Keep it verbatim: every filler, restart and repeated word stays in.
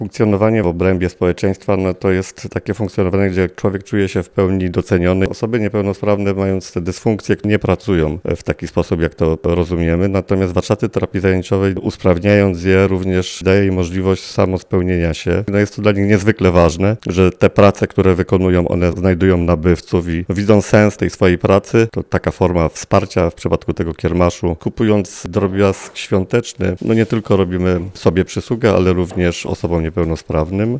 Funkcjonowanie w obrębie społeczeństwa no to jest takie funkcjonowanie, gdzie człowiek czuje się w pełni doceniony. Osoby niepełnosprawne, mając te dysfunkcje, nie pracują w taki sposób, jak to rozumiemy. Natomiast warsztaty terapii zajęciowej, usprawniając je, również daje im możliwość samospełnienia się. No jest to dla nich niezwykle ważne, że te prace, które wykonują, one znajdują nabywców i widzą sens tej swojej pracy. To taka forma wsparcia w przypadku tego kiermaszu. Kupując drobiazg świąteczny, no nie tylko robimy sobie przysługę, ale również osobom niepełnosprawnym.